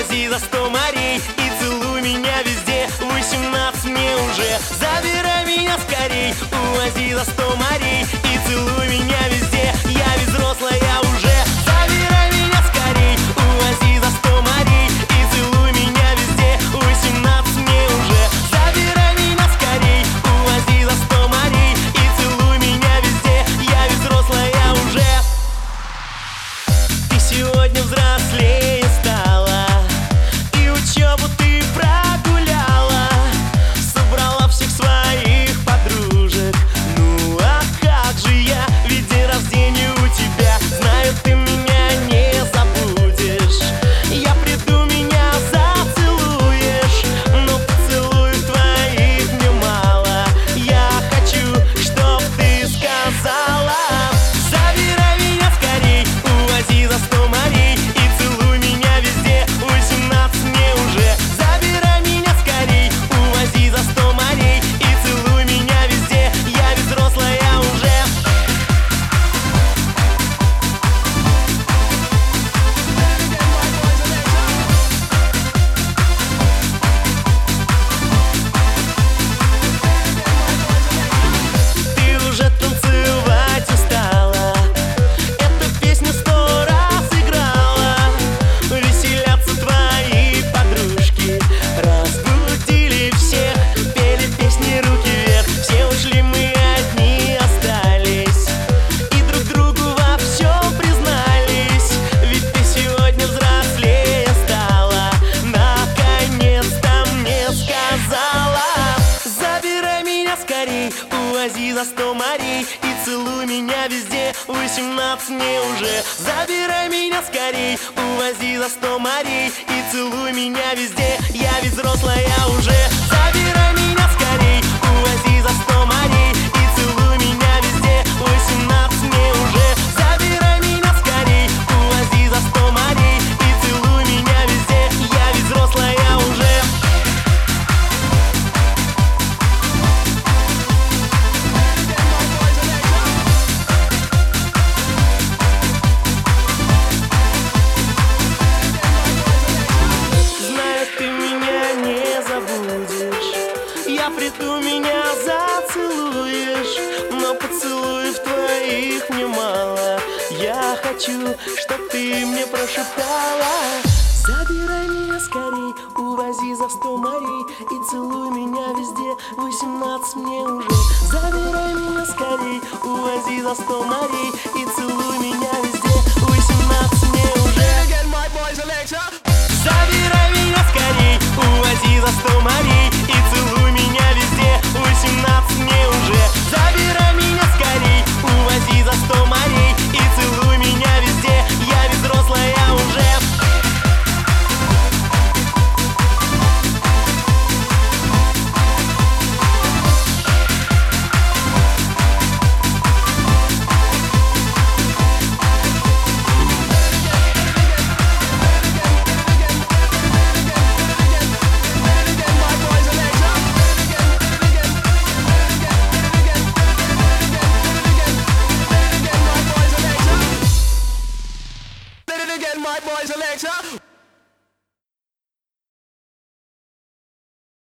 увози за 100 морей и целуй меня везде. 18 мне уже, забирай меня скорей. Увози за 100 морей и целуй меня везде. Я ведь взрослая уже, забирай меня скорей. Увози за 100 морей и целуй меня везде. 18 мне уже, забирай меня скорей. Увози за 100 морей и целуй меня везде. Я ведь взрослая уже. Ты сегодня взрослее стала, и учебу ты прогуляла. Собрала всех своих подружек. Ну а как же я, ведь день рождения у тебя. Знаю, ты меня не забудешь. Я приду, меня зацелуешь, но поцелуев твоих мне мало. Я хочу, чтоб ты сказала: забирай меня скорей, увози за 100 морей и целуй меня везде. 18 мне уже, забирай меня скорей. Увози за 100 морей и целуй меня везде. Я ведь взрослая уже. Ты уже танцевать устала, эту песню 100 раз играла. Веселятся твои подружки, разбудили всех, пели песни руки вверх. Все ушли, мы одни остались, и друг другу во всем признались. Ведь ты сегодня взрослее стала, наконец-то мне сказала: забирай меня скорей, увози за 100 морей и целуй меня везде. 18 мне уже, забирай меня скорей. Увози за 100 морей и целуй меня везде. Я ведь взрослая уже. Забирай меня скорей, увози за 100 морей и целуй меня везде. 18 мне уже, забирай меня скорей. Увози за 100 морей и целуй меня везде. Я ведь взрослая уже. Знаю, ты меня не забудешь. Я приду, меня зацелуешь, но поцелуев твоих мне мало. Я хочу, чтоб ты мне прошептала: забирай меня скорей, увози за 100 морей и целуй меня везде. 18 мне уже, забирай меня скорей. Увози за 100 морей и целуй меня везде. 18 мне уже. Забирай меня скорей, увози за 100 морей и целуй меня везде. 18 мне уже, забирай меня скорей. Увози за 100 морей и целуй меня везде. Я ведь взрослая уже. My boys, Alexa.